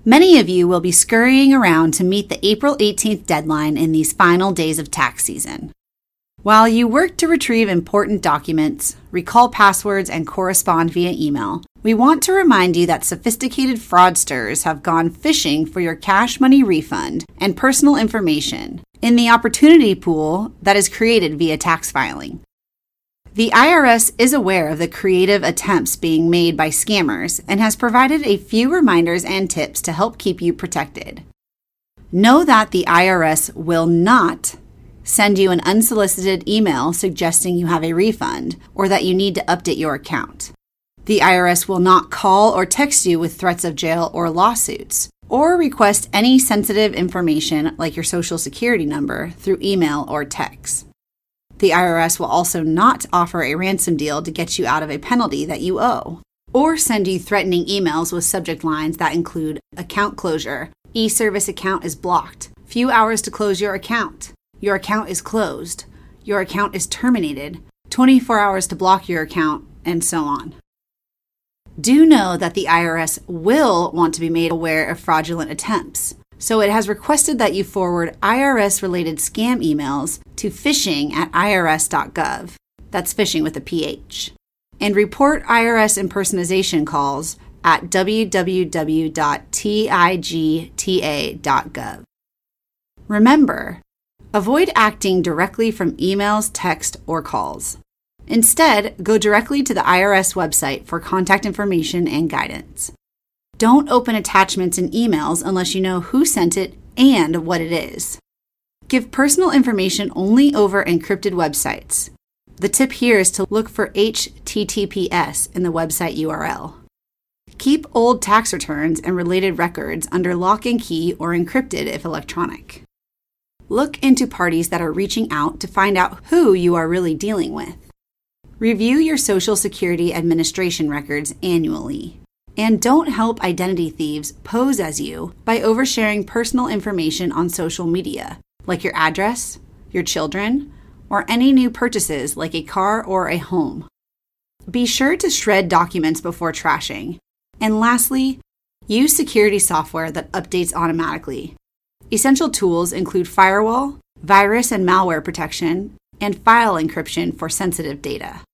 Many of you will be scurrying around to meet the April 18th deadline in these final days of tax season. While you work to retrieve important documents, recall passwords, and correspond via email, we want to remind you that sophisticated fraudsters have gone fishing for your cash money refund and personal information in the opportunity pool that is created via tax filing. The IRS is aware of the creative attempts being made by scammers and has provided a few reminders and tips to help keep you protected. Know that the IRS will not send you an unsolicited email suggesting you have a refund or that you need to update your account. The IRS will not call or text you with threats of jail or lawsuits, or request any sensitive information like your Social Security number through email or text. The IRS will also not offer a ransom deal to get you out of a penalty that you owe, or send you threatening emails with subject lines that include account closure, e-service account is blocked, few hours to close your account is closed, your account is terminated, 24 hours to block your account, and so on. Do know that the IRS will want to be made aware of fraudulent attempts, so it has requested that you forward IRS-related scam emails to phishing@irs.gov, that's phishing with a PH, and report IRS impersonation calls at www.tigta.gov. Remember, avoid acting directly from emails, text, or calls. Instead, go directly to the IRS website for contact information and guidance. Don't open attachments in emails unless you know who sent it and what it is. Give personal information only over encrypted websites. The tip here is to look for HTTPS in the website URL. Keep old tax returns and related records under lock and key or encrypted if electronic. Look into parties that are reaching out to find out who you are really dealing with. Review your Social Security Administration records annually. And don't help identity thieves pose as you by oversharing personal information on social media, like your address, your children, or any new purchases like a car or a home. Be sure to shred documents before trashing. And lastly, use security software that updates automatically. Essential tools include firewall, virus and malware protection, and file encryption for sensitive data.